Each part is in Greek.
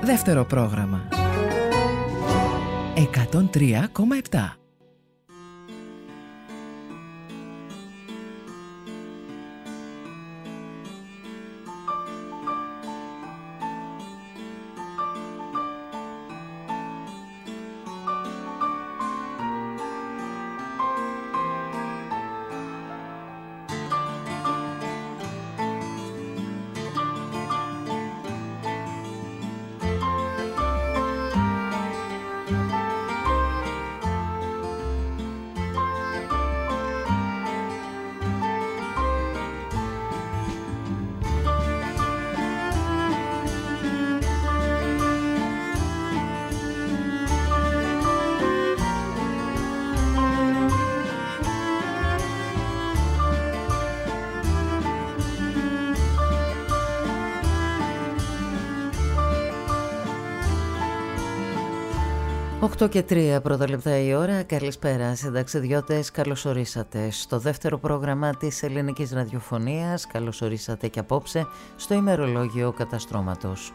Δεύτερο πρόγραμμα 103,7. Οκτώ και 3 πρώτα λεπτά η ώρα. Καλησπέρα συνταξιδιώτες, καλώς ορίσατε στο δεύτερο πρόγραμμα της ελληνικής ραδιοφωνίας. Καλώς ορίσατε και απόψε στο ημερολόγιο καταστρώματος.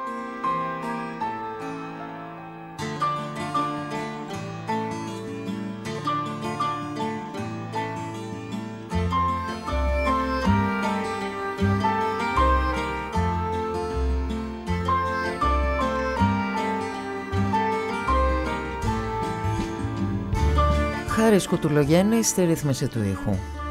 Χάρης Κουτουλογέννης στη ρύθμιση του ήχου.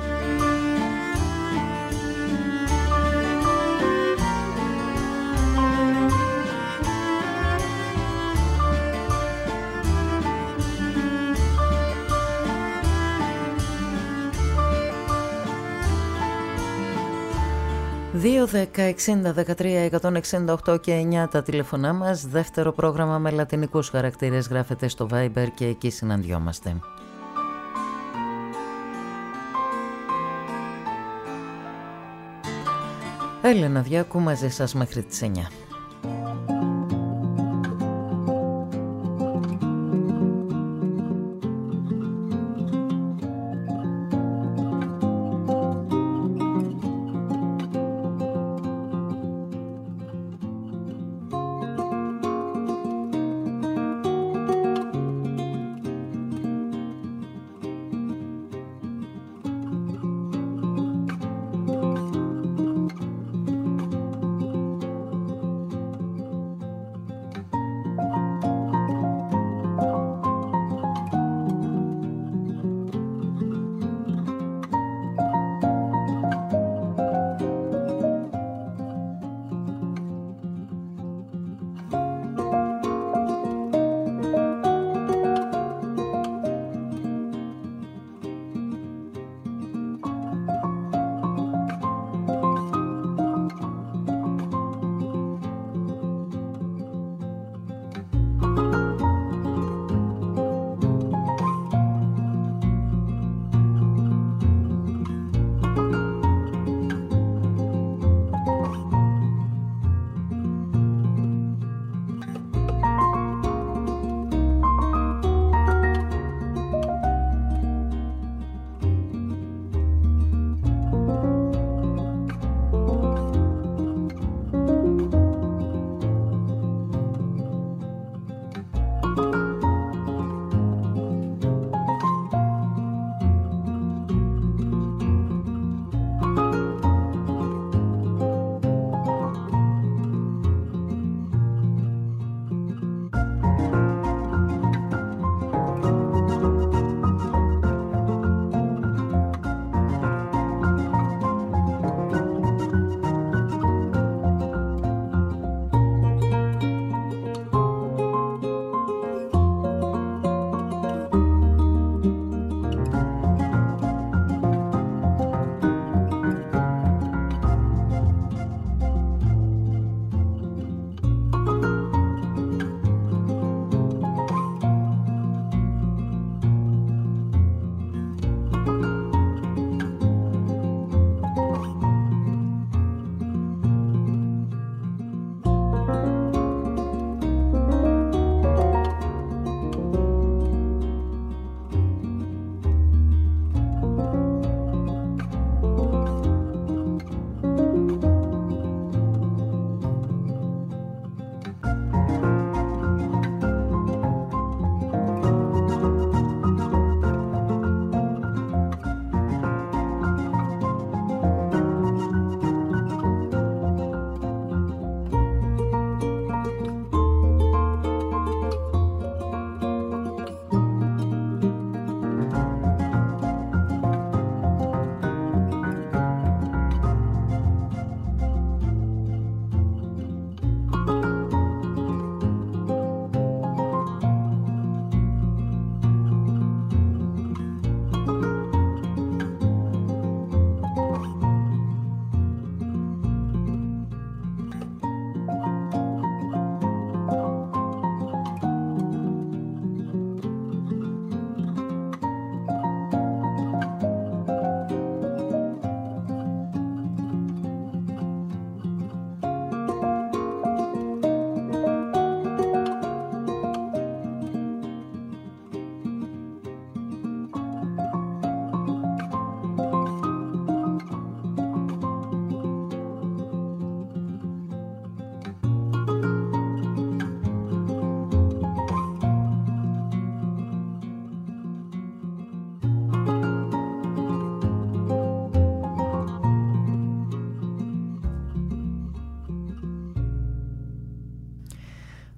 Δύο 10-60-13-168 και 9 τα τηλεφωνά μας. Δεύτερο πρόγραμμα με λατινικούς χαρακτήρες γράφεται στο Viber και εκεί συναντιόμαστε. Έλενα Διάκου μαζί σας μέχρι τις 9.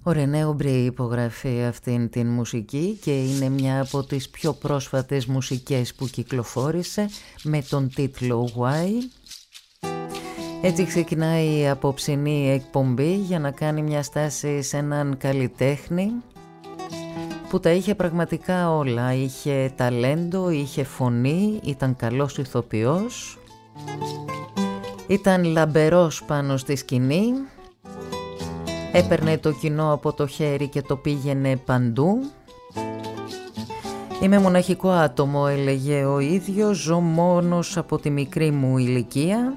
Ο Ρενέ Ομπρί υπογραφεί αυτήν την μουσική και είναι μια από τις πιο πρόσφατες μουσικές που κυκλοφόρησε με τον τίτλο Why. Έτσι ξεκινάει η απόψινή εκπομπή για να κάνει μια στάση σε έναν καλλιτέχνη που τα είχε πραγματικά όλα. Είχε ταλέντο, είχε φωνή, ήταν καλός ηθοποιός, ήταν λαμπερός πάνω στη σκηνή, έπαιρνε το κοινό από το χέρι και το πήγαινε παντού. Είμαι μοναχικό άτομο, έλεγε ο ίδιος, ζω μόνος από τη μικρή μου ηλικία.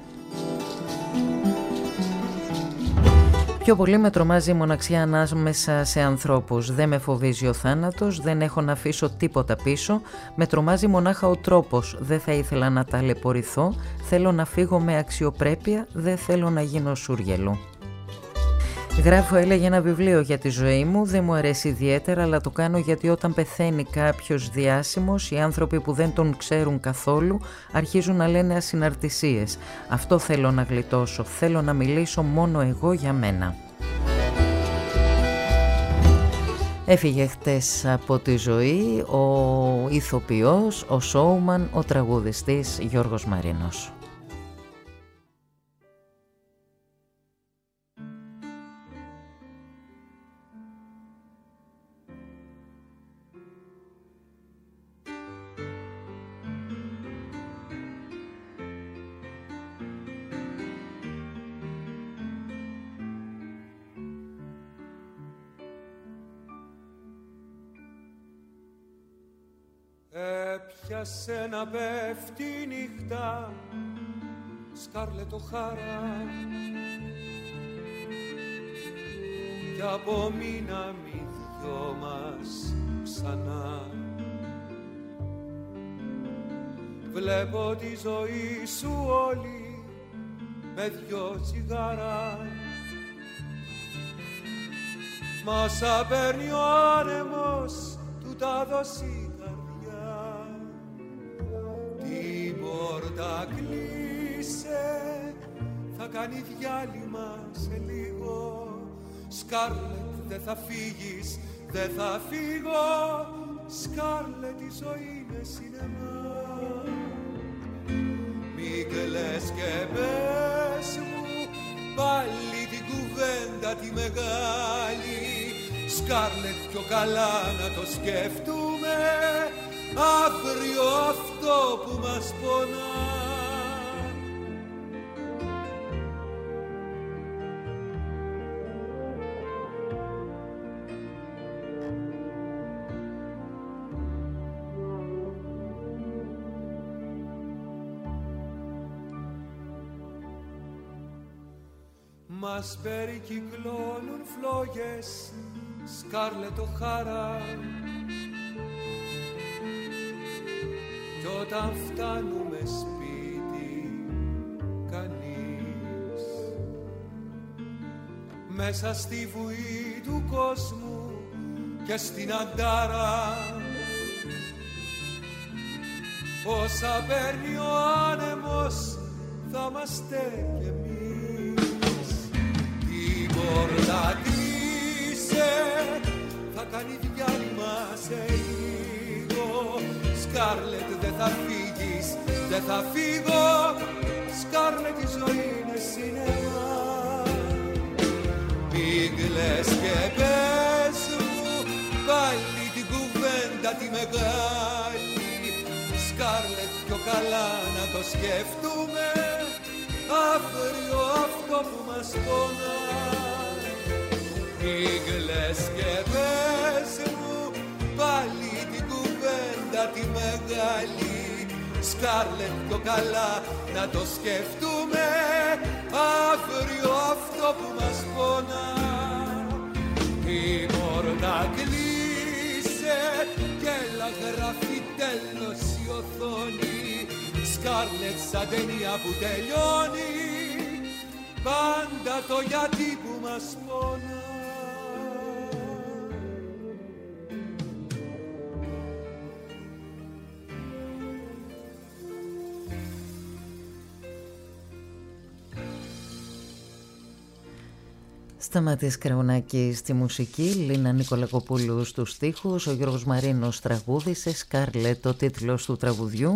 Πιο πολύ με τρομάζει η μοναξιά ανάμεσα σε ανθρώπους. Δεν με φοβίζει ο θάνατος, δεν έχω να αφήσω τίποτα πίσω. Με τρομάζει μονάχα ο τρόπος. Δεν θα ήθελα να ταλαιπωρηθώ. Θέλω να φύγω με αξιοπρέπεια. Δεν θέλω να γίνω σούργελο. Γράφω, έλεγε, ένα βιβλίο για τη ζωή μου. Δεν μου αρέσει ιδιαίτερα, αλλά το κάνω γιατί όταν πεθαίνει κάποιος διάσημος, οι άνθρωποι που δεν τον ξέρουν καθόλου αρχίζουν να λένε ασυναρτησίες. Αυτό θέλω να γλιτώσω. Θέλω να μιλήσω μόνο εγώ για μένα. Έφυγε χτες από τη ζωή ο ηθοποιός, ο showman, ο τραγουδιστής Γιώργος Μαρίνος. Έπιασε να πέφτει η νύχτα, σκάρλετο χάρα, κι απομείναμε οι δυο μας ξανά. Βλέπω τη ζωή σου όλη με δυο τσιγάρα, μα όσα παίρνει ο άνεμος του τα δώσει. Την πόρτα κλείσε, θα κάνει διάλειμμα σε λίγο. Σκάρλετ, δεν θα φύγεις, δεν θα φύγω. Σκάρλετ, η ζωή είναι σινεμά. Μη κλαις και πες μου πάλι την κουβέντα τη μεγάλη. Σκάρλετ, πιο καλά να το σκεφτούμε αύριο αυτό που μας πονά. Μας περικυκλώνουν φλόγες, σκάρλετο χάρα, κι όταν φτάνουμε σπίτι κανείς, μέσα στη βουή του κόσμου και στην αντάρα, όσα παίρνει ο άνεμος θα είμαστε κι εμείς. Την πόρτα κλείσε, θα κάνει διάλειμμα σε λίγο. Σκάρλετ, δεν θα φύγεις, δεν θα φύγω. Σκάρλετ, η ζωή είναι σινεμά. Μην κλαις και πες μου πάλι την κουβέντα τη μεγάλη. Σκάρλετ, πιο καλά να το σκεφτούμε αύριο αυτό που μας πονά. Μην κλαις και πες μου πάλι την κουβέντα τη μεγάλη. Σκάρλετ, πιο καλά να το σκεφτούμε αύριο αυτό που μας πονά. Η πόρτα κλείσε και έλα γράφει τέλος η οθόνη. Σκάρλετ, σαν ταινία που τελειώνει, πάντα το γιατί που μας πονά. Σταμάτης Κραουνάκη στη μουσική, Λίνα Νικολακοπούλου στους στίχους, ο Γιώργος Μαρίνος τραγούδισε, Σκάρλετ ο τίτλος του τραγουδιού.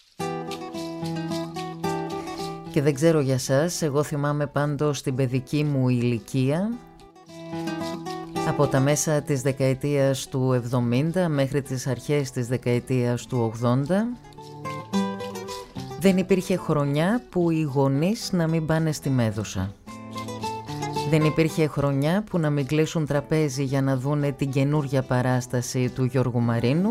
Και δεν ξέρω για σας, εγώ θυμάμαι πάντως την παιδική μου ηλικία, από τα μέσα της δεκαετίας του 70 μέχρι τις αρχές της δεκαετίας του 80, δεν υπήρχε χρονιά που οι γονείς να μην πάνε στη Μέδουσα. Δεν υπήρχε χρονιά που να μην κλείσουν τραπέζι για να δούνε την καινούρια παράσταση του Γιώργου Μαρίνου.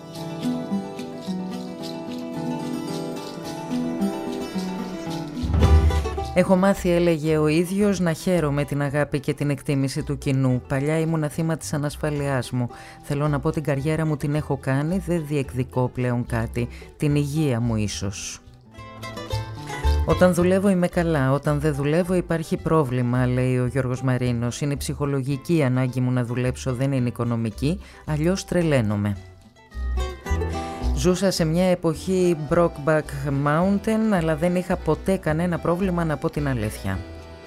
Έχω μάθει, έλεγε ο ίδιος, να χαίρομαι την αγάπη και την εκτίμηση του κοινού. Παλιά ήμουνα θύμα της ανασφαλειάς μου. Θέλω να πω, την καριέρα μου την έχω κάνει, δεν διεκδικώ πλέον κάτι. Την υγεία μου ίσως. Όταν δουλεύω είμαι καλά, όταν δεν δουλεύω υπάρχει πρόβλημα, λέει ο Γιώργος Μαρίνος. Είναι η ψυχολογική ανάγκη μου να δουλέψω, δεν είναι οικονομική, αλλιώς τρελαίνομαι. Ζούσα σε μια εποχή Brokeback Mountain, αλλά δεν είχα ποτέ κανένα πρόβλημα, να πω την αλήθεια.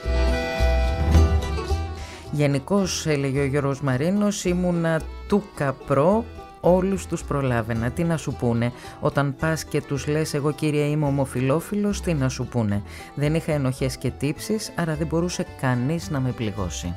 Γενικώς, έλεγε ο Γιώργος Μαρίνος, ήμουνα του καπρό, όλους τους προλάβαινα. Τι να σου πούνε, όταν πας και τους λες εγώ κύριε είμαι ομοφυλόφιλος, τι να σου πούνε. Δεν είχα ενοχές και τύψεις, άρα δεν μπορούσε κανείς να με πληγώσει.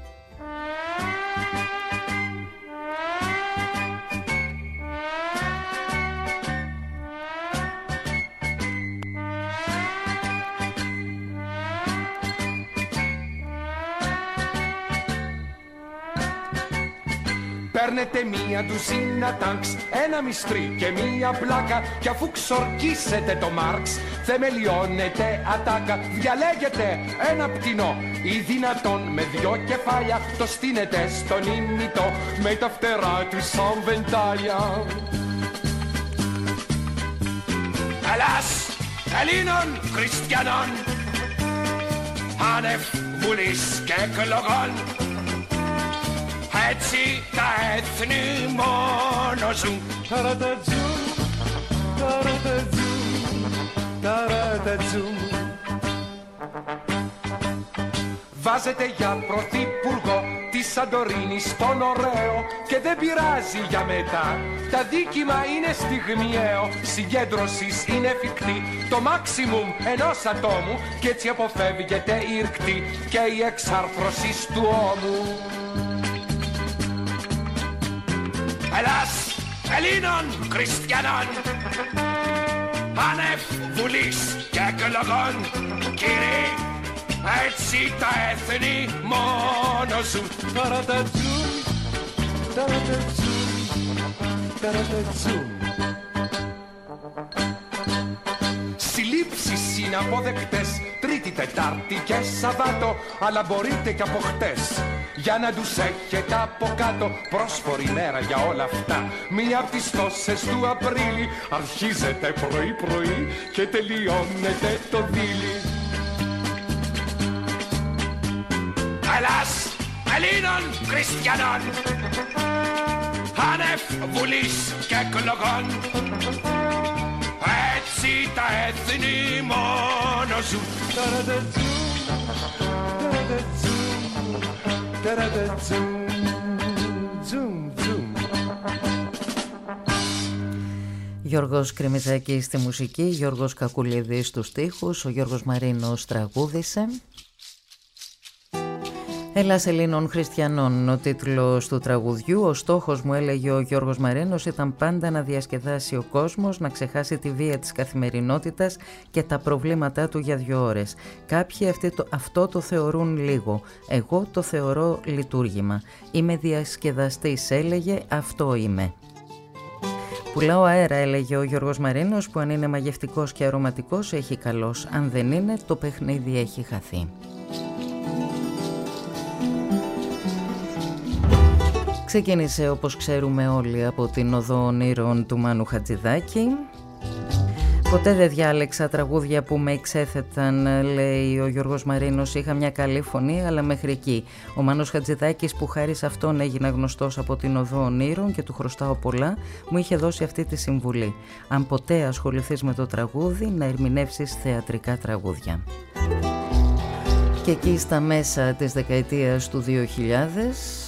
Παίρνετε μία ντουζίνα τάγκς, ένα μυστρί και μία πλάκα, κι αφού ξορκίσετε το Μάρξ, θεμελιώνετε ατάκα. Διαλέγετε ένα πτηνό ή δυνατόν με δυο κεφάλια, το στείνετε στον ημιτό με τα φτερά του σαν βεντάλια. Ελλάς Ελλήνων χριστιανών, άνευ βουλής και εκλογών, έτσι τα έθνη μόνο ζουν. Ταρατατζούν, ταρατατζούν, ταρατατζούν. Βάζετε για πρωθυπουργό τη Σαντορίνη στον ωραίο και δεν πειράζει για μετά. Τα δίκημα είναι στιγμιαίο, συγκέντρωσης είναι εφικτή το maximum ενός ατόμου κι έτσι αποφεύγεται η ρκτή και η εξάρθρωση του ώμου. Ελλάς Ελλήνων χριστιανών, άνευ βουλής και εκλογών, κύριοι, έτσι τα έθνη μόνο ζουν. Ταρατατζούν, ταρατατζούν, ταρατατζούν. Συλλήψεις είναι αποδεκτές Τρίτη, Τετάρτη και Σαββάτο, αλλά μπορείτε και από χτες για να τους έχετε από κάτω. Πρόσφορη μέρα για όλα αυτά, μία από τις τόσες του Απρίλη. Αρχίζετε πρωί-πρωί και τελειώνετε το δίλη. Ελλάς Ελλήνων χριστιανών, άνευ βουλής και εκλογών, έτσι τα έθνη μόνο ζουν. Γιώργος Κρεμιζάκης στη μουσική, Γιώργος Κακουλίδης στους στίχους, ο Γιώργος Μαρίνος τραγούδισε. Ελλάς Ελλήνων χριστιανών, ο τίτλος του τραγουδιού. Ο στόχος μου, έλεγε ο Γιώργος Μαρίνος, ήταν πάντα να διασκεδάσει ο κόσμος, να ξεχάσει τη βία της καθημερινότητας και τα προβλήματά του για 2 ώρες. Κάποιοι αυτό το θεωρούν λίγο, εγώ το θεωρώ λειτουργήμα. Είμαι διασκεδαστής, έλεγε, αυτό είμαι. Πουλάω αέρα, έλεγε ο Γιώργος Μαρίνος, που αν είναι μαγευτικός και αρωματικός έχει καλός, αν δεν είναι το παιχνίδι έχει χαθεί. Ξεκίνησε, όπως ξέρουμε όλοι, από την Οδό Ονείρων του Μάνου Χατζηδάκη. Ποτέ δεν διάλεξα τραγούδια που με εξέθεταν, λέει ο Γιώργος Μαρίνος. Είχα μια καλή φωνή, αλλά μέχρι εκεί. Ο Μάνος Χατζηδάκης, που χάρη σε αυτόν έγινα γνωστός από την Οδό Ονείρων και του χρωστάω πολλά, μου είχε δώσει αυτή τη συμβουλή. Αν ποτέ ασχοληθείς με το τραγούδι, να ερμηνεύσεις θεατρικά τραγούδια. Και εκεί στα μέσα της δεκαετίας του 2000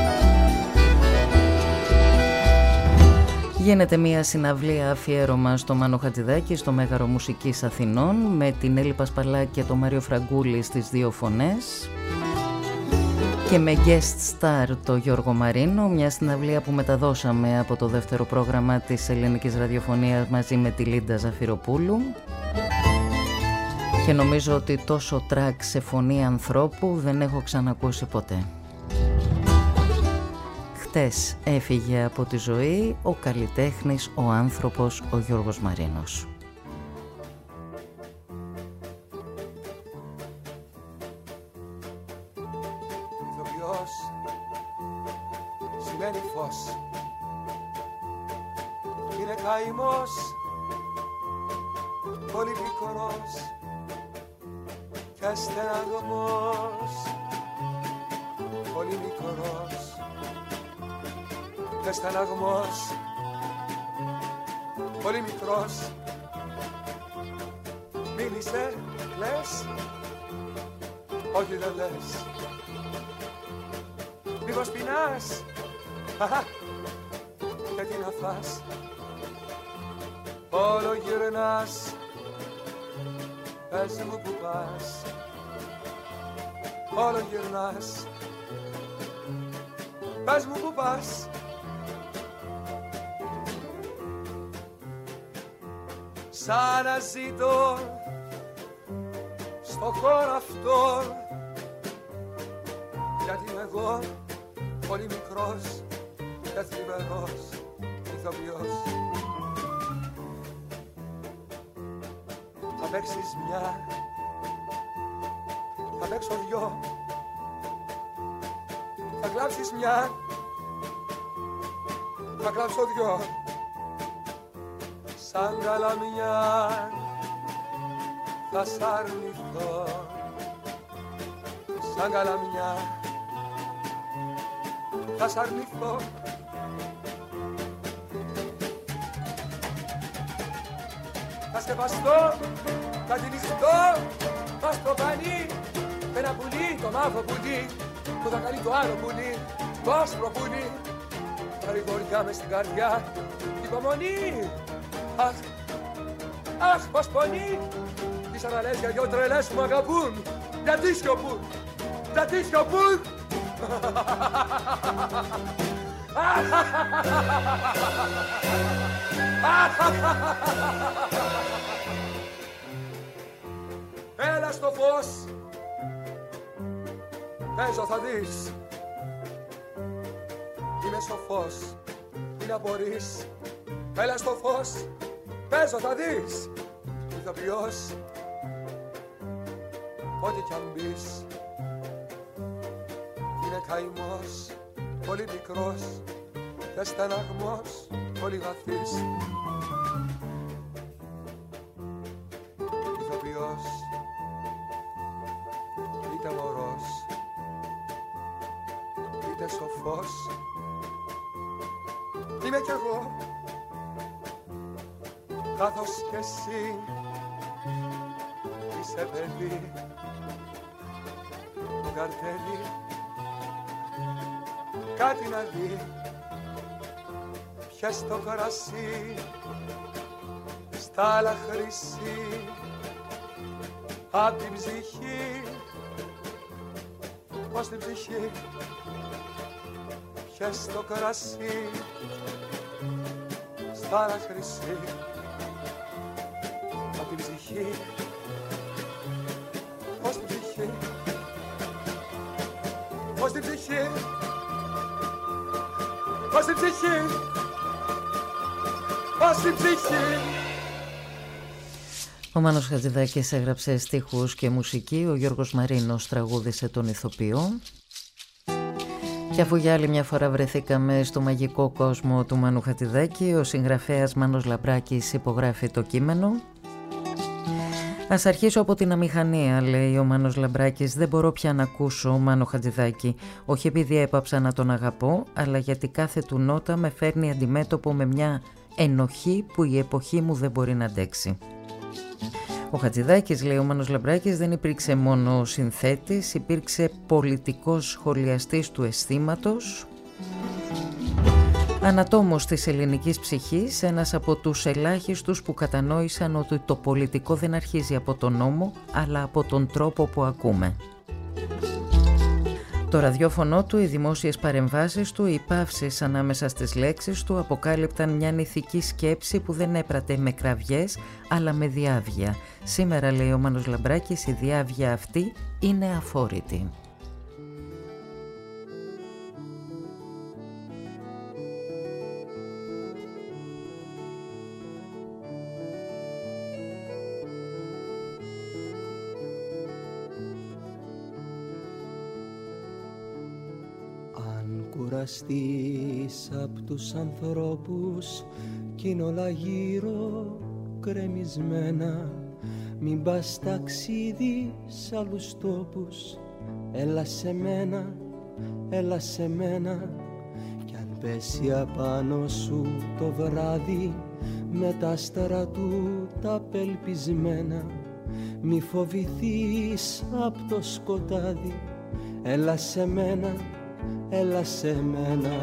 γίνεται μια συναυλία αφιέρωμα στο Μάνο Χατζηδάκη στο Μέγαρο Μουσικής Αθηνών με την Έλλη Πασπαλάκη και τον Μάριο Φραγκούλη στις δύο φωνές και με guest star το Γιώργο Μαρίνο, μια συναυλία που μεταδώσαμε από το δεύτερο πρόγραμμα της ελληνικής ραδιοφωνίας μαζί με τη Λίντα Ζαφυροπούλου και νομίζω ότι τόσο τρακ σε φωνή ανθρώπου δεν έχω ξανακούσει ποτέ. Χτες έφυγε από τη ζωή ο καλλιτέχνης, ο άνθρωπος, ο Γιώργος Μαρίνος. Ηθοποιός σημαίνει φως. Είναι καημός, πολύ μικρός και στεναγμός, πολύ μικρός και στεναγμός, πολύ μικρός. Μίλησε, λες, όχι δεν λες. Μήπως πεινάς, και τι να φας. Όλο γυρνάς, πες μου που πας. Όλο γυρνάς, πες μου που πας. Σαν να ζητώ στο χώρο αυτό, γιατί είμαι εγώ πολύ μικρός και θλιβερός ηθοποιός. Θα παίξεις μια, θα παίξω δυο, θα κλάψεις μια, θα κλάψω δυο. Σαν καλαμιά θα σ' αρνηθώ, σαν καλαμιά θα σ' αρνηθώ. Θα σκεπαστώ, θα τυλιχτώ, θα στο πανί με ένα πουλί, το μαύρο πουλί που θα καλεί το άλλο πουλί, το άσπρο πουλί. Παρηγοριά μες στην καρδιά, υπομονή. Αχ, αχ, πως πονεί. Τι σαν να λες για δυο τρελές που μ' αγαπούν. Γιατί σιωπούν, γιατί σιωπούν. Έλα στο φως, παίζω θα δεις. Είμαι σοφός, τι να μπορείς. Έλα στο φως, παίζω θα δεις. Ηθοποιός, ό,τι κι αν μπεις. Είναι καημός, πολύ μικρός και στεναγμός, πολύ βαθύς. Ηθοποιός, είτε μωρός, είτε σοφός. Είμαι κι εγώ, καθώς κι εσύ είσαι παιδί. Το καρτέλι κάτι να δει. Πιες το κρασί στα άλλα χρυσή. Απ' την ψυχή, πως την ψυχή. Πιες το κρασί στα άλλα χρυσή. Απ' την ψυχή, πως την ψυχή. Πως την ψυχή, πως την ψυχή, πως την ψυχή. Ο Μάνος Χατζηδάκης έγραψε στίχους και μουσική, ο Γιώργος Μαρίνος τραγούδισε τον ηθοποιό. Και αφού για άλλη μια φορά βρεθήκαμε στο μαγικό κόσμο του Μάνου Χατζηδάκη, ο συγγραφέας Μάνος Λαμπράκης υπογράφει το κείμενο. Ας αρχίσω από την αμηχανία, λέει ο Μάνος Λαμπράκης. Δεν μπορώ πια να ακούσω Μάνο Χατζηδάκη. Όχι επειδή έπαψα να τον αγαπώ, αλλά γιατί κάθε του νότα με φέρνει αντιμέτωπο με μια ενοχή που η εποχή μου δεν μπορεί να αντέξει. Ο Χατζηδάκης, λέει ο Μάνος Λαμπράκης, δεν υπήρξε μόνο συνθέτης, υπήρξε πολιτικός σχολιαστής του αισθήματος, ανατόμος της ελληνικής ψυχής, ένας από τους ελάχιστους που κατανόησαν ότι το πολιτικό δεν αρχίζει από τον νόμο, αλλά από τον τρόπο που ακούμε. Το ραδιόφωνο του, οι δημόσιες παρεμβάσεις του, οι παύσεις ανάμεσα στις λέξεις του αποκάλυπταν μια ηθική σκέψη που δεν έπρατε με κραυγές, αλλά με διάβγεια. Σήμερα, λέει ο Μάνος Λαμπράκης, η διάβγεια αυτή είναι αφόρητη. Κουραστείς απ' τους ανθρώπους κι είναι όλα γύρω κρεμισμένα, μην πας ταξίδι σ' άλλους τόπους, έλα σε μένα, έλα σε μένα. Κι αν πέσει απάνω σου το βράδυ με τα άστερα του τα απελπισμένα, μη φοβηθείς απ' το σκοτάδι, έλα σε μένα, έλα σε μένα.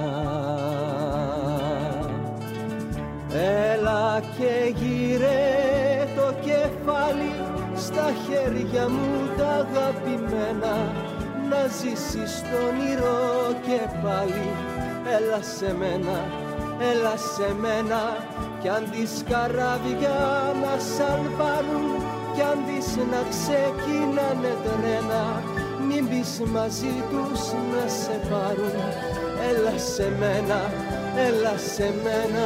Έλα και γύρε το κεφάλι στα χέρια μου τα αγαπημένα, να ζήσεις το όνειρο και πάλι. Έλα σε μένα, έλα σε μένα. Κι αν τις καράβια να σαλπάρουν, κι αν τις να ξεκινάνε τρένα, μην πεις μαζί τους να σε πάρουν. Έλα σε μένα, έλα σε μένα.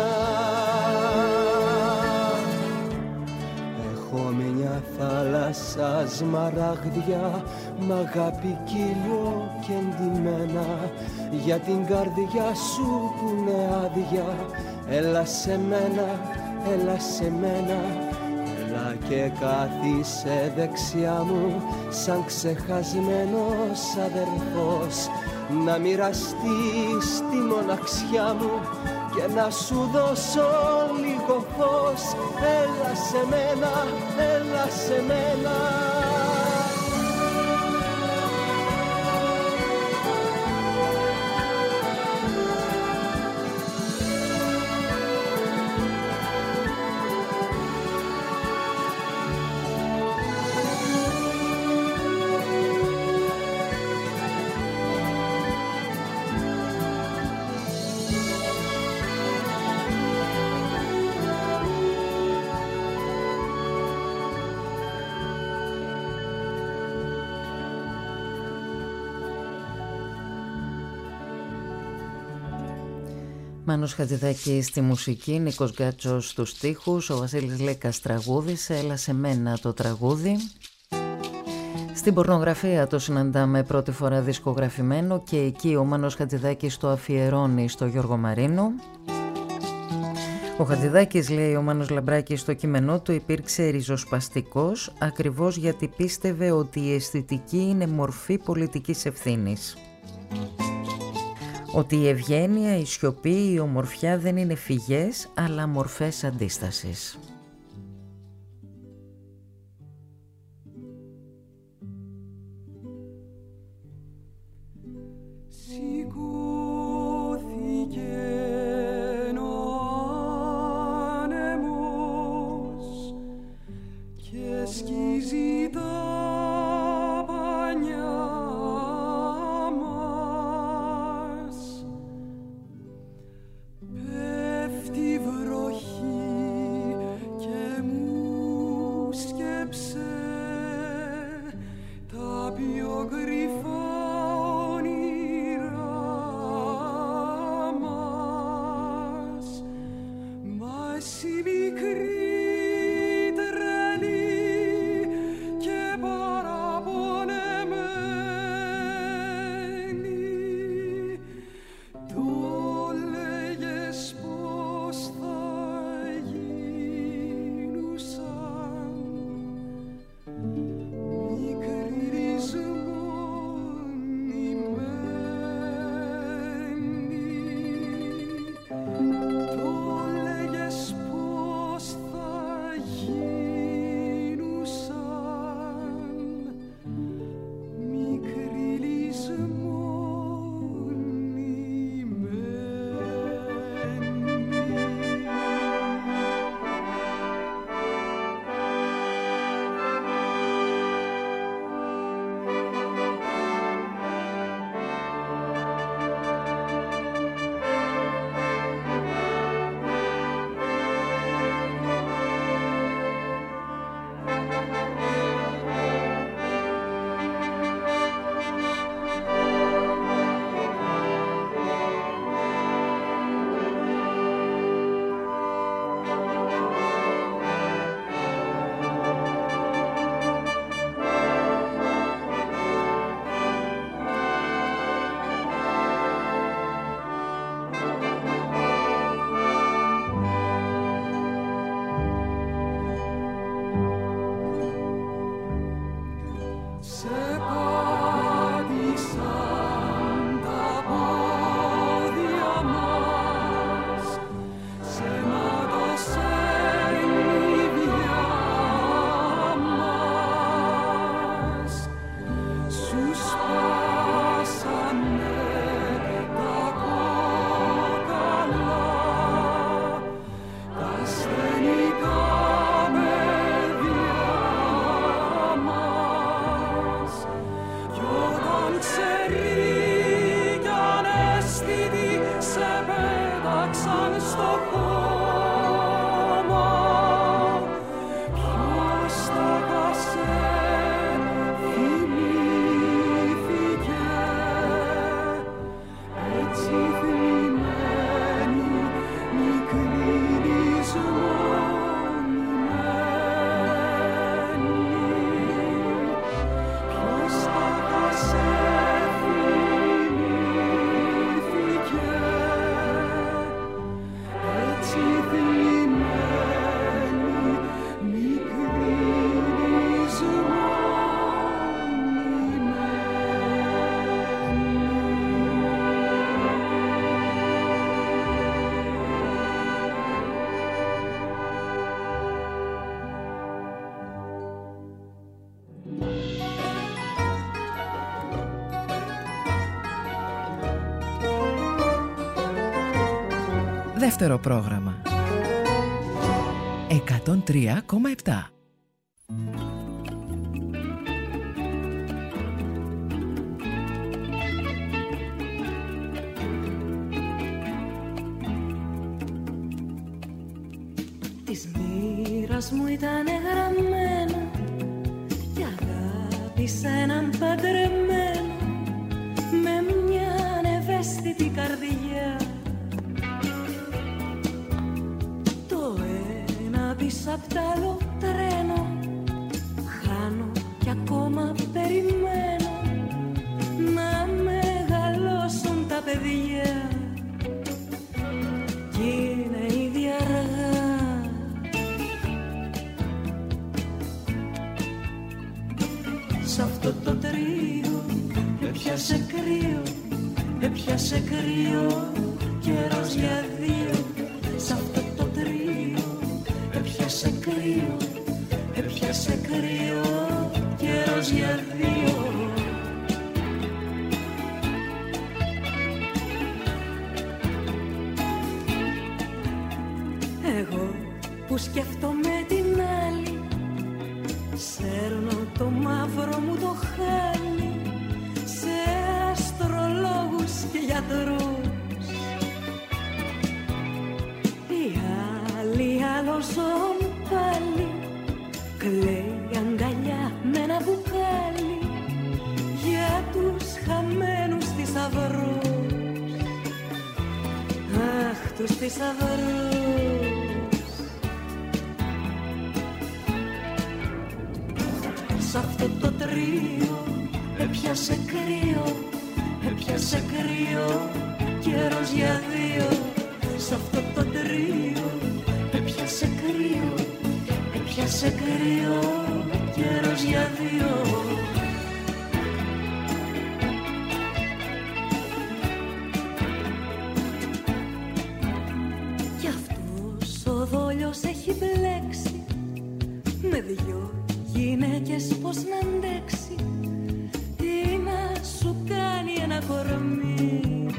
Έχω μια θάλασσα σμαράγδια, μ' αγάπη κύλιο και εντυμένα, για την καρδιά σου που είναι άδεια. Έλα σε μένα, έλα σε μένα. Έλα και κάθισε δεξιά μου σαν ξεχασμένος αδερφός, να μοιραστείς τη μοναξιά μου και να σου δώσω λίγο φως. Έλα σε μένα, έλα σε μένα. Μάνος Χατζηδάκης στη μουσική, Νίκος Γκάτσος στους στίχους, ο Βασίλης Λέκας τραγούδισε, έλα σε μένα το τραγούδι. Στην πορνογραφία το συναντάμε πρώτη φορά δισκογραφημένο και εκεί ο Μάνος Χατζηδάκης το αφιερώνει στο Γιώργο Μαρίνο. Ο Χατζηδάκης, λέει ο Μάνος Λαμπράκης στο κείμενό του, υπήρξε ριζοσπαστικός ακριβώς γιατί πίστευε ότι η αισθητική είναι μορφή πολιτικής ευθύνης. Ότι η ευγένεια, η σιωπή, η ομορφιά δεν είναι φυγές, αλλά μορφές αντίστασης. Δεύτερο πρόγραμμα 103,7. Της μοίρας μου ήτανε γραμμένο κι αγάπησα έναν παντρεμένο με μια ανευαίσθητη καρδιά. Το ένα πίσω απ' τ' άλλο τρένο χάνω κι ακόμα περιμένω να μεγαλώσουν τα παιδιά κι είναι ήδη αργά. Σ' αυτό το τρίο έπιασε κρύο, έπιασε κρύο, καιρός για δύο. Σ' αυτό το τρίο έπιασε κρύο, έπιασε κρύο, καιρός για δύο. Εγώ που σκέφτομαι την άλλη, σέρνω το μαύρο μου το χάλι σε αστρολόγους και γιατρούς. Η άλλη άλλο ζώο πάλι κλαίει αγκαλιά με ένα μπουκάλι για τους χαμένους θησαυρούς. Αχ, τους θησαυρούς. Σ' αυτό το τρίο έπιασε κρύο, έπιασε κρύο, καιρός για δύο. Σ' αυτό το τρίο έπιασε κρύο, έπιασε κρύο, καιρός για δύο. Κι αυτός ο δόλιος έχει μπλέξει με δυο γυναίκες, πώς να αντέξει, τι να σου κάνει ένα κορμί.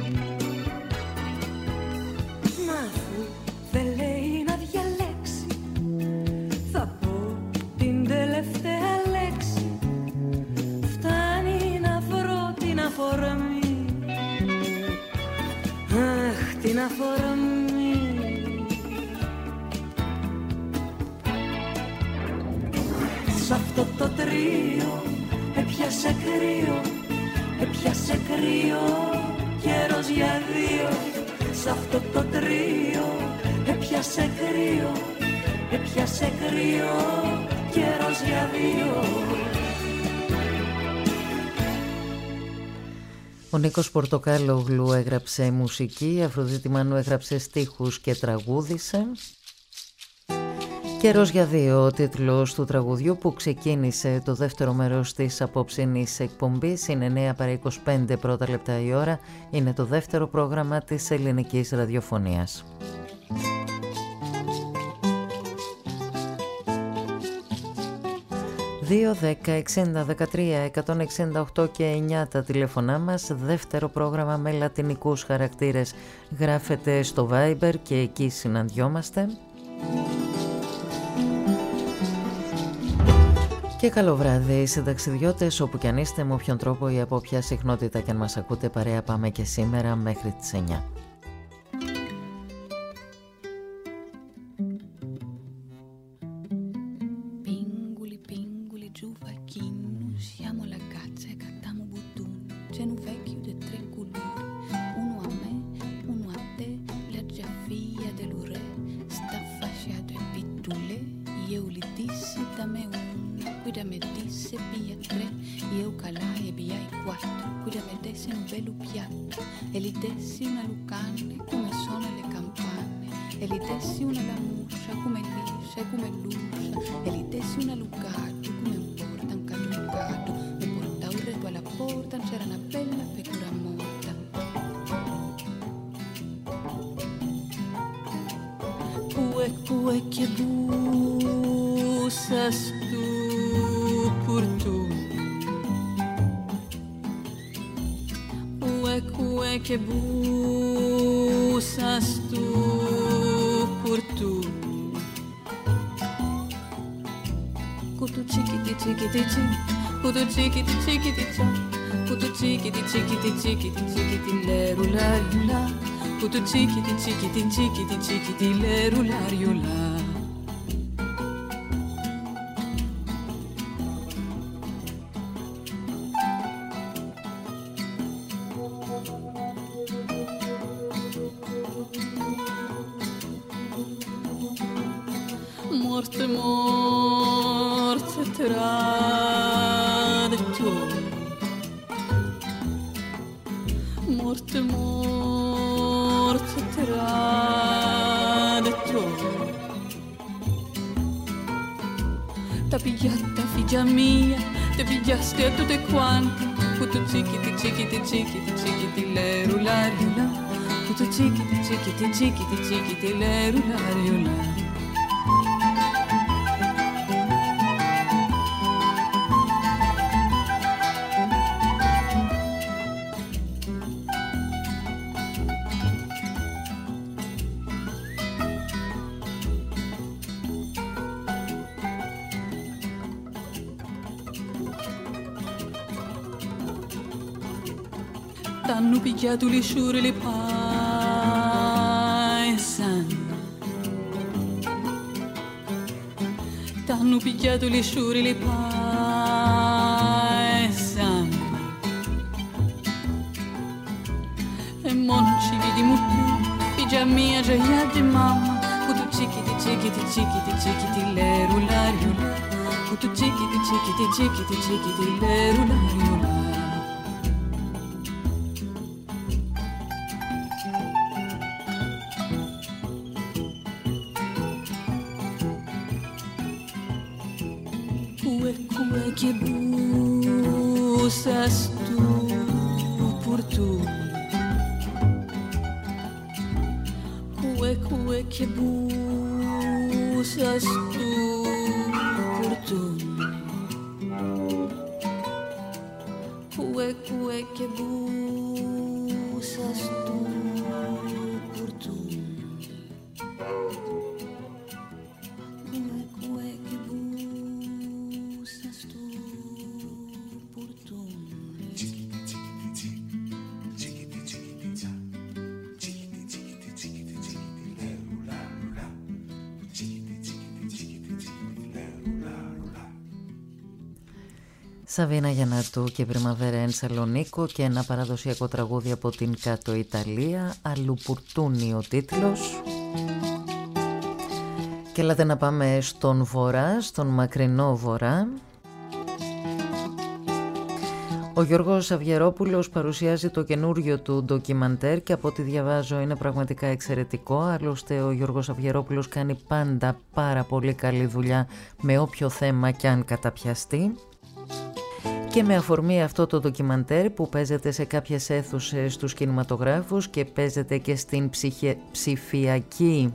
Μα αφού δεν λέει να διαλέξει, θα πω την τελευταία λέξη, φτάνει να βρω την αφορμή. Αχ, την αφορμή. Σ' αυτό το τρίο έπιασε κρύο, έπιασε κρύο, καιρός για δύο. Σ' αυτό το τρίο έπιασε κρύο, έπιασε κρύο, καιρός για δύο. Ο Νίκος Πορτοκάλογλου έγραψε μουσική, η Αφροδίτη Μανού έγραψε στίχους και τραγούδισε. Καιρός για δύο, ο τίτλος του τραγουδιού που ξεκίνησε το δεύτερο μέρος της απόψινής εκπομπής. Είναι 9 παρά 25 πρώτα λεπτά η ώρα. Είναι το δεύτερο πρόγραμμα της ελληνικής ραδιοφωνίας. 2-10-60-13-168 και 9 τα τηλέφωνά μας. Δεύτερο πρόγραμμα με λατινικούς χαρακτήρες γράφεται στο Viber και εκεί συναντιόμαστε. Και καλό βράδυ συνταξιδιώτες, όπου κι αν είστε, με όποιον τρόπο ή από ποια συχνότητα κι αν μας ακούτε, παρέα πάμε και σήμερα μέχρι τις 9. Morte, morte traditori, morte, morte traditori. T'ha pigliata figlia mia, te pigliaste a tutte quante, puto cicchiti, cicchiti, cicchiti, cicchiti, l'erulario là, puto cicchiti, cicchiti, cicchiti, cicchiti, l'erulario là. T'hanno picchiato le sciure le paesane, t'hanno picchiato le sciure le paesane, e mo non ci vediamo più, figlia mia, gioia di mamma, con tu cicchiti, cicchiti, cicchiti, cicchiti, l'erulario là, con tu cicchiti, cicchiti, cicchiti, cicchiti, l'erulario là. Che busas tu por tu, cue che busas tu por tu, cue che busas tu por tu. Σαβίνα Γιαννατού και Πριμαβέρα εν Σαλονίκο και ένα παραδοσιακό τραγούδι από την κάτω Ιταλία, Αλουπουρτούνι ο τίτλος. Και έλατε να πάμε στον βορρά, στον μακρινό βορρά. Ο Γιώργος Αυγερόπουλος παρουσιάζει το καινούριο του ντοκιμαντέρ και από ό,τι διαβάζω είναι πραγματικά εξαιρετικό. Άλλωστε ο Γιώργος Αυγερόπουλος κάνει πάντα πάρα πολύ καλή δουλειά με όποιο θέμα κι αν καταπιαστεί. Και με αφορμή αυτό το ντοκιμαντέρ που παίζεται σε κάποιες αίθουσες στους κινηματογράφους και παίζεται και στην ψηφιακή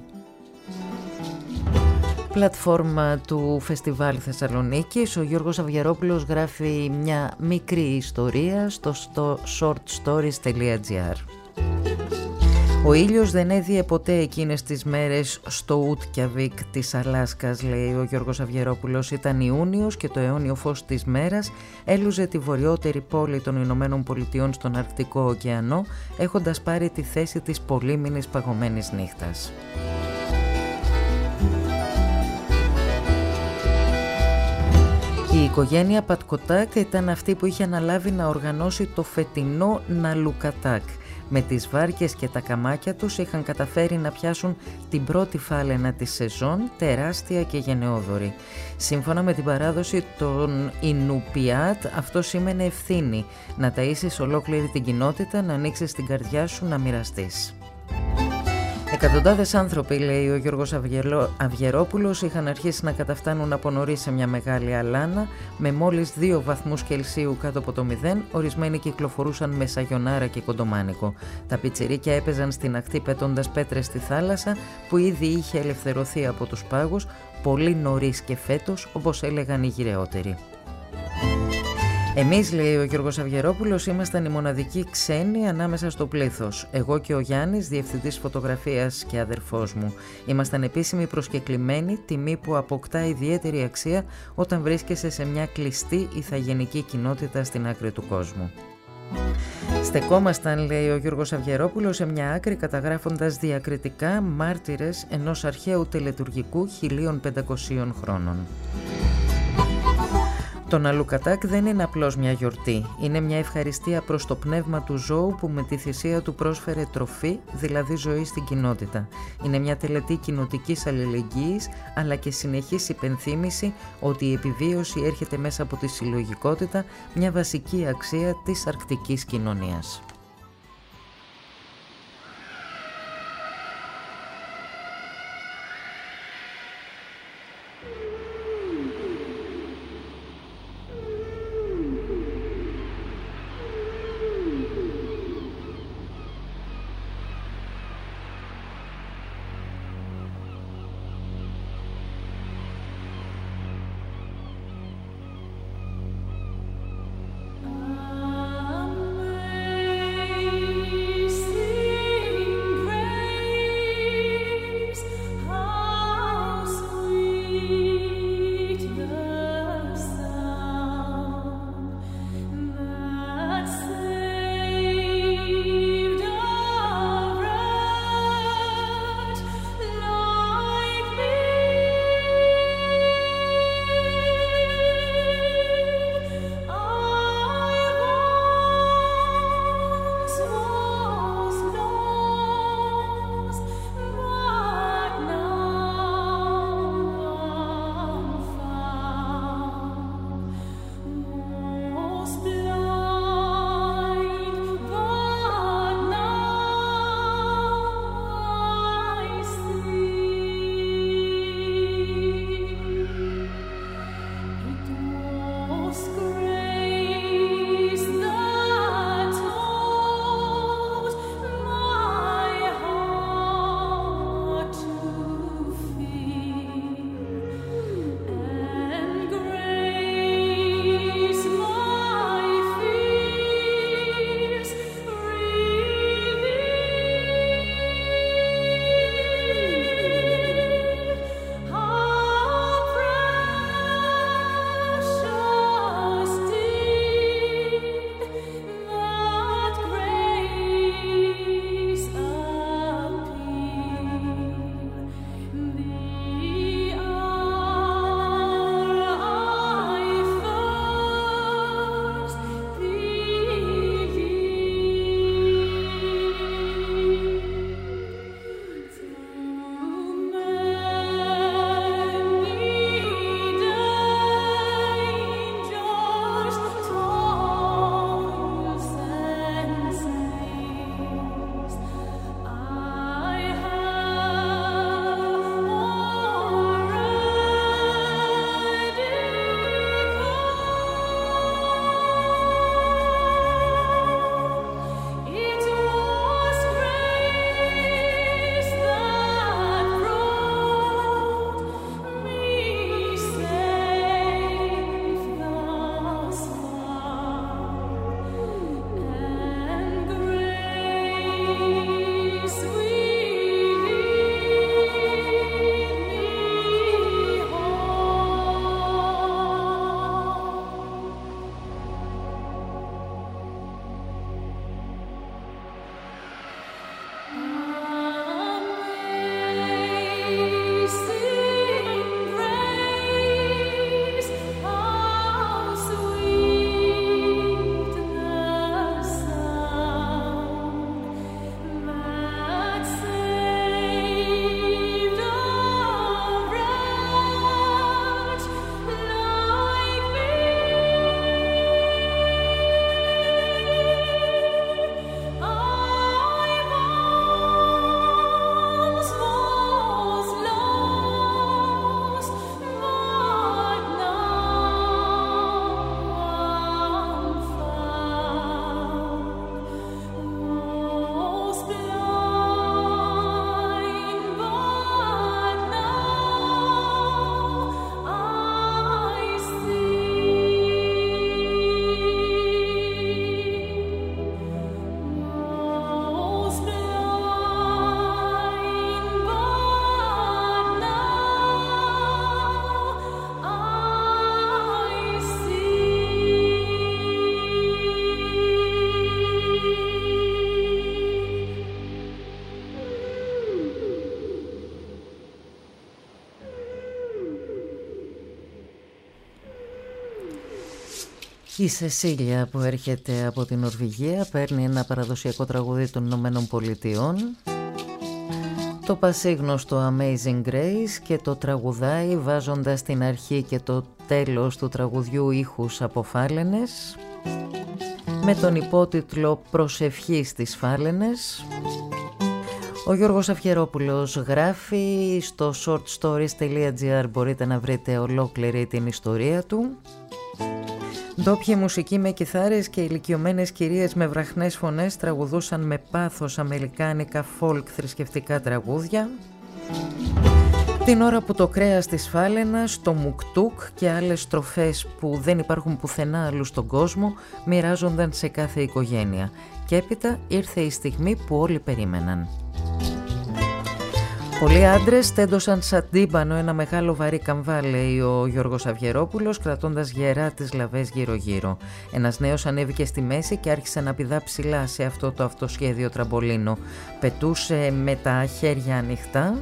πλατφόρμα του Φεστιβάλ Θεσσαλονίκης, ο Γιώργος Αυγερόπουλος γράφει μια μικρή ιστορία στο shortstories.gr. Ο ήλιος δεν έδιε ποτέ εκείνες τις μέρες στο Ούτκιαβικ της Αλάσκας, λέει ο Γιώργος Αυγερόπουλος. Ήταν Ιούνιος και το αιώνιο φως της μέρας έλουζε τη βορειότερη πόλη των Ηνωμένων Πολιτειών στον Αρκτικό ωκεανό, έχοντας πάρει τη θέση της πολύμηνης παγωμένης νύχτας. Η οικογένεια Πατκοτάκ ήταν αυτή που είχε αναλάβει να οργανώσει το φετινό Ναλουκατάκ. Με τις βάρκες και τα καμάκια τους είχαν καταφέρει να πιάσουν την πρώτη φάλαινα της σεζόν, τεράστια και γενναιόδορη. Σύμφωνα με την παράδοση των Ινουπιάτ, αυτό σήμαινε ευθύνη, να ταΐσεις ολόκληρη την κοινότητα, να ανοίξεις την καρδιά σου, να μοιραστείς. Εκατοντάδες άνθρωποι, λέει ο Γιώργος Αυγερόπουλος, είχαν αρχίσει να καταφτάνουν από νωρίς σε μια μεγάλη αλάνα με μόλις 2 βαθμούς Κελσίου κάτω από το 0. Ορισμένοι κυκλοφορούσαν με σαγιονάρα και κοντομάνικο. Τα πιτσιρίκια έπαιζαν στην ακτή πετώντας πέτρες στη θάλασσα που ήδη είχε ελευθερωθεί από τους πάγους, πολύ νωρίς και φέτος, όπως έλεγαν οι γυρεότεροι. Εμείς, λέει ο Γιώργος Αυγερόπουλος, ήμασταν οι μοναδικοί ξένοι ανάμεσα στο πλήθος. Εγώ και ο Γιάννης, διευθυντής φωτογραφίας και αδερφός μου. Ήμασταν επίσημοι προσκεκλημένοι, τιμή που αποκτά ιδιαίτερη αξία όταν βρίσκεσαι σε μια κλειστή ηθαγενική κοινότητα στην άκρη του κόσμου. Στεκόμασταν, λέει ο Γιώργος Αυγερόπουλος, σε μια άκρη καταγράφοντας διακριτικά μάρτυρες ενός αρχαίου τελετουργικού 1500 χρόνων. Το Ναλουκατάκ δεν είναι απλώς μια γιορτή, είναι μια ευχαριστία προς το πνεύμα του ζώου που με τη θυσία του πρόσφερε τροφή, δηλαδή ζωή στην κοινότητα. Είναι μια τελετή κοινοτικής αλληλεγγύης, αλλά και συνεχής υπενθύμηση ότι η επιβίωση έρχεται μέσα από τη συλλογικότητα, μια βασική αξία της αρκτικής κοινωνίας. Η Σεσίλια που έρχεται από την Νορβηγία παίρνει ένα παραδοσιακό τραγούδι των Ηνωμένων Πολιτειών, το πασίγνωστο Amazing Grace, και το τραγουδάει βάζοντας στην αρχή και το τέλος του τραγουδιού ήχους από φάλαινες με τον υπότιτλο «Προσευχή στις φάλαινες». Ο Γιώργος Αυγερόπουλος γράφει, στο shortstories.gr μπορείτε να βρείτε ολόκληρη την ιστορία του. Ντόπιοι μουσικοί με κιθάρες και ηλικιωμένες κυρίες με βραχνές φωνές τραγουδούσαν με πάθος αμερικάνικα folk θρησκευτικά τραγούδια. Την ώρα που το κρέας της φάλαινας, το μουκτούκ και άλλες στροφές που δεν υπάρχουν πουθενά αλλού στον κόσμο μοιράζονταν σε κάθε οικογένεια. Και έπειτα ήρθε η στιγμή που όλοι περίμεναν. Πολλοί άντρες τέντωσαν σαν τύμπανο ένα μεγάλο βαρύ καμβά, λέει ο Γιώργος Αυγερόπουλος, κρατώντας γερά τις λαβές γύρω-γύρω. Ένας νέος ανέβηκε στη μέση και άρχισε να πηδά ψηλά σε αυτό το αυτοσχέδιο τραμπολίνο. Πετούσε με τα χέρια ανοιχτά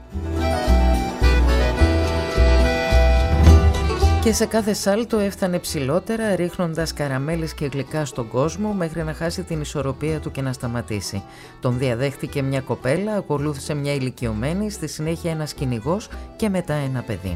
και σε κάθε σάλτο έφτανε ψηλότερα, ρίχνοντας καραμέλες και γλυκά στον κόσμο μέχρι να χάσει την ισορροπία του και να σταματήσει. Τον διαδέχτηκε μια κοπέλα, ακολούθησε μια ηλικιωμένη, στη συνέχεια ένας κυνηγός και μετά ένα παιδί.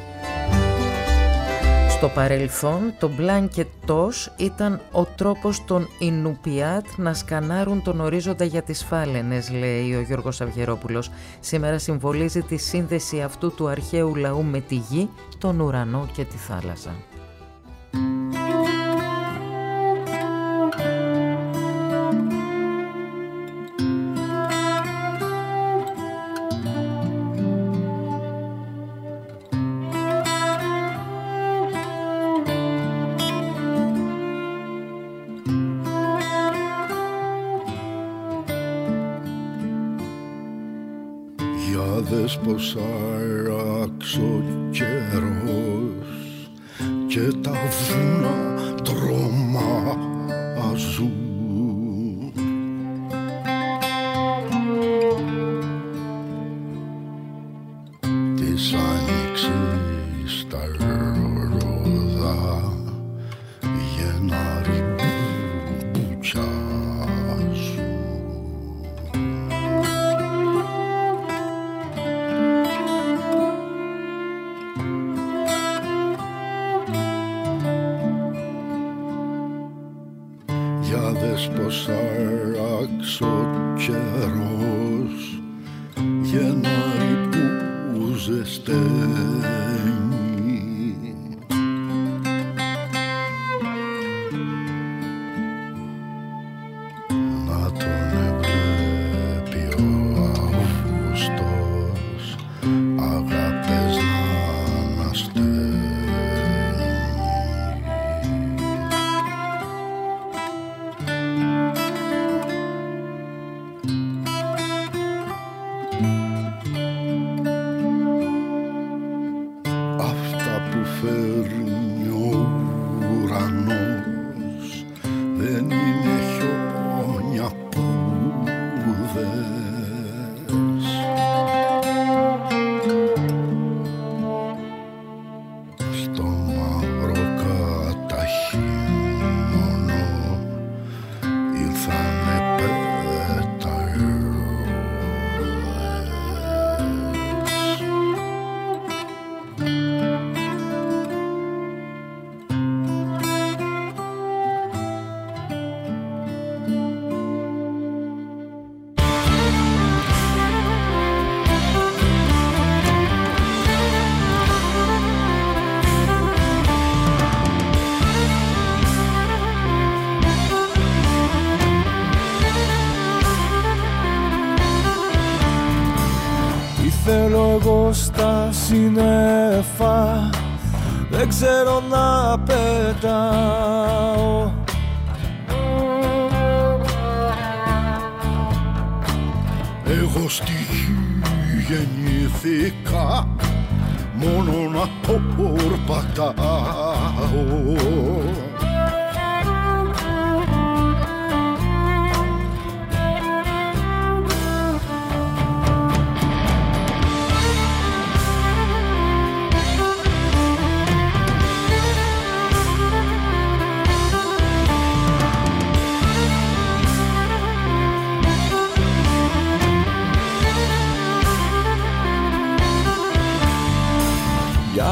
Στο παρελθόν, το blanket toss ήταν ο τρόπος των Ινουπιάτ να σκανάρουν τον ορίζοντα για τις φάλαινες, λέει ο Γιώργος Αυγερόπουλος. Σήμερα συμβολίζει τη σύνδεση αυτού του αρχαίου λαού με τη γη, τον ουρανό και τη θάλασσα. Δες πως άραξε ο καιρός και τα βουνά τρομάζουν. Της άνοιξης τα ρόδα γενάρι μπουτσάζουν. Πως άραξε ο καιρός Γενάρη που ζεσταίνει. Να τον εβλέπει ο Αύγουστος αγάπες να ανασταίνει. θέλω εγώ στα σύννεφα, δεν ξέρω να πετάω. Εγώ στη γη γεννήθηκα μόνο να πορπατάω.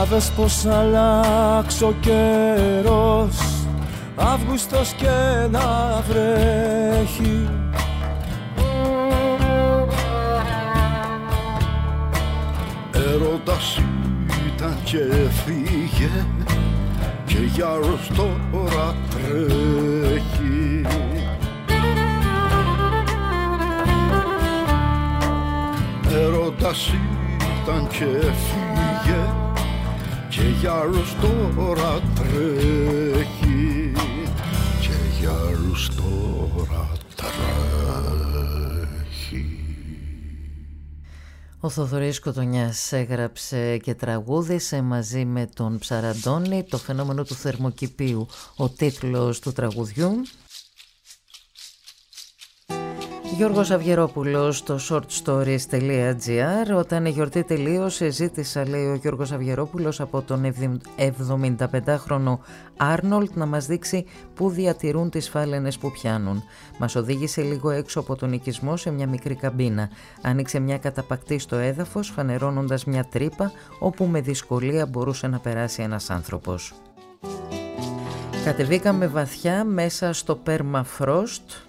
δες πως αλλάξει ο καιρός, Αύγουστος και να βρέχει. Έρωτας ήταν και φύγε και γιάρος τώρα τρέχει. Έρωτας ήταν και φύγε και γιάρος τώρα τρέχει, και γιάρος τώρα τρέχει. Ο Θοδωρής Κοτονιάς έγραψε και τραγούδισε μαζί με τον Ψαραντώνη το φαινόμενο του θερμοκηπίου, ο τίτλος του τραγουδιού. Γιώργος Αυγερόπουλος στο shortstories.gr. Όταν η γιορτή τελείωσε, ζήτησα, λέει ο Γιώργος Αυγερόπουλος, από τον 75χρονο Άρνολτ να μας δείξει πού διατηρούν τις φάλαινες που πιάνουν. Μας οδήγησε λίγο έξω από τον οικισμό σε μια μικρή καμπίνα. Άνοιξε μια καταπακτή στο έδαφος, φανερώνοντας μια τρύπα όπου με δυσκολία μπορούσε να περάσει ένας άνθρωπος. Κατεβήκαμε βαθιά μέσα στο permafrost.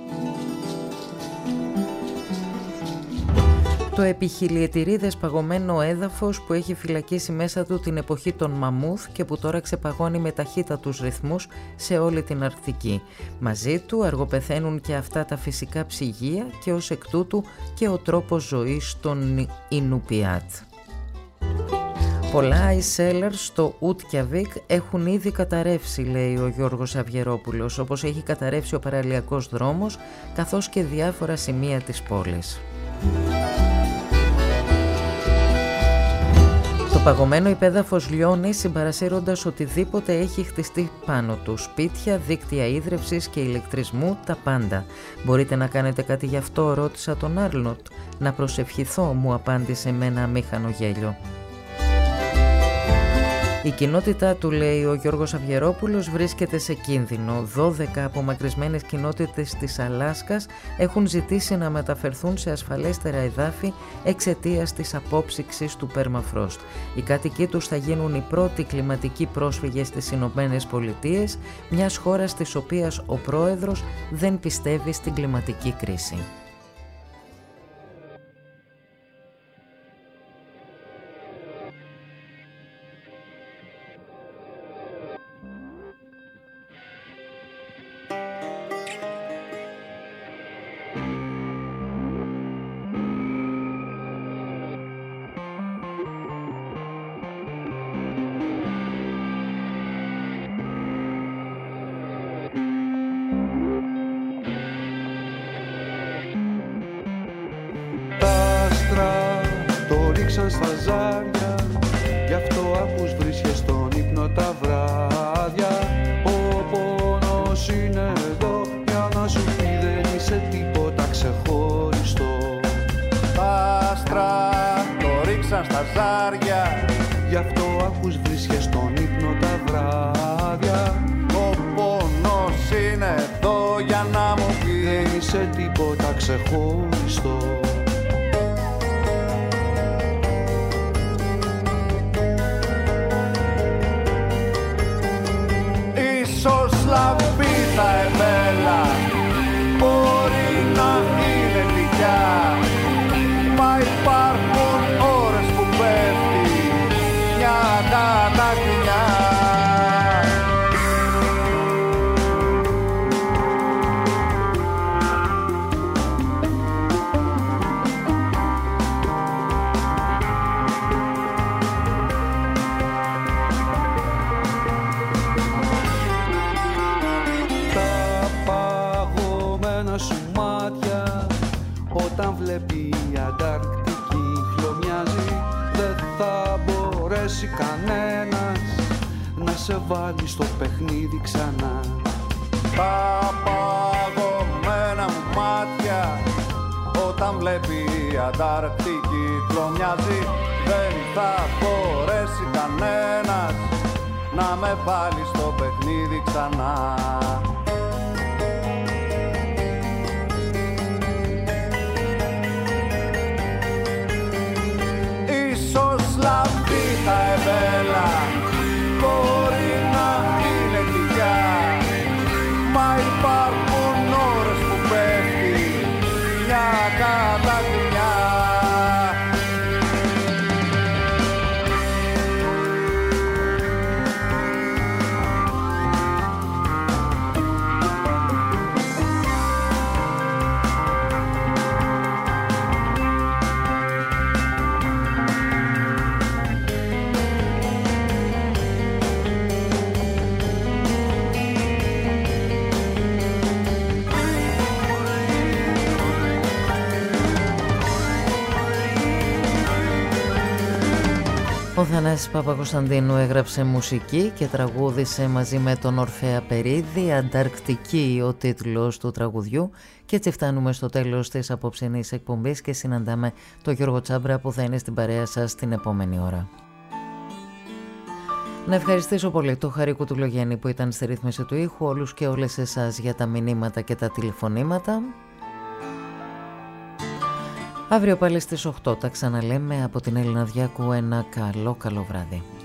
Το επιχιλιετηρίδες παγωμένο έδαφος που έχει φυλακίσει μέσα του την εποχή των μαμούθ και που τώρα ξεπαγώνει με ταχύτατους ρυθμούς σε όλη την Αρκτική. Μαζί του αργοπεθαίνουν και αυτά τα φυσικά ψυγεία και ως εκ τούτου και ο τρόπος ζωής των Ινουπιάτ. Πολλά ice cellars στο Ούτκιαβικ έχουν ήδη καταρρεύσει, λέει ο Γιώργος Αυγερόπουλος, όπως έχει καταρρεύσει ο παραλιακός δρόμος καθώς και διάφορα σημεία της πόλης. Το παγωμένο υπέδαφος λιώνει συμπαρασύροντας οτιδήποτε έχει χτιστεί πάνω του. Σπίτια, δίκτυα ίδρευσης και ηλεκτρισμού, τα πάντα. Μπορείτε να κάνετε κάτι γι' αυτό, ρώτησα τον Άρνολτ. Να προσευχηθώ, μου απάντησε με ένα αμήχανο γέλιο. Η κοινότητά του, λέει ο Γιώργος Αυγερόπουλος, βρίσκεται σε κίνδυνο. 12 απομακρυσμένες κοινότητες της Αλάσκας έχουν ζητήσει να μεταφερθούν σε ασφαλέστερα εδάφη εξαιτίας της απόψυξης του permafrost. Οι κάτοικοι τους θα γίνουν οι πρώτοι κλιματικοί πρόσφυγες στις Ηνωμένες Πολιτείες, μιας χώρας της οποίας ο πρόεδρος δεν πιστεύει στην κλιματική κρίση. Στα ζάρια, γι' αυτό ακούς βρίσκες στον ύπνο τα βράδια. Ο πόνος είναι εδώ για να σου πει δεν είσαι τίποτα ξεχωριστό. Τα άστρα το ρίξαν στα ζάρια, γι' αυτό ακούς βρίσκες στον ύπνο τα βράδια. Ο πόνος είναι εδώ για να μου πει δεν είσαι τίποτα ξεχωριστό. Λαμπή θα επέλα, μπορεί να είναι γλυκιά, μα υπάρχουν ώρες που πέφτει μια κατακτηνιά. Όταν βλέπει η Ανταρκτική χλωμιάζει, δεν θα μπορέσει κανένας να σε βάλει στο παιχνίδι ξανά. Τα παγωμένα μου μάτια, όταν βλέπει η Ανταρκτική χλωμιάζει, δεν θα μπορέσει κανένας να με βάλει στο παιχνίδι ξανά. Λαμπή θα επέλα, κατά δουλειά. Ο Θανάσης Παπακοσταντίνου έγραψε μουσική και τραγούδισε μαζί με τον Ορφέα Περίδη. Ανταρκτική ο τίτλος του τραγουδιού. Και έτσι φτάνουμε στο τέλος της απόψινής εκπομπής και συναντάμε τον Γιώργο Τσάμπρα που θα είναι στην παρέα σας την επόμενη ώρα. Να ευχαριστήσω πολύ τον Χαρή Κουτουλογέννη που ήταν στη ρύθμιση του ήχου, όλους και όλες εσάς για τα μηνύματα και τα τηλεφωνήματα. Αύριο πάλι στις 8 τα ξαναλέμε από την Έλληνα Διάκου. Ένα καλό βράδυ.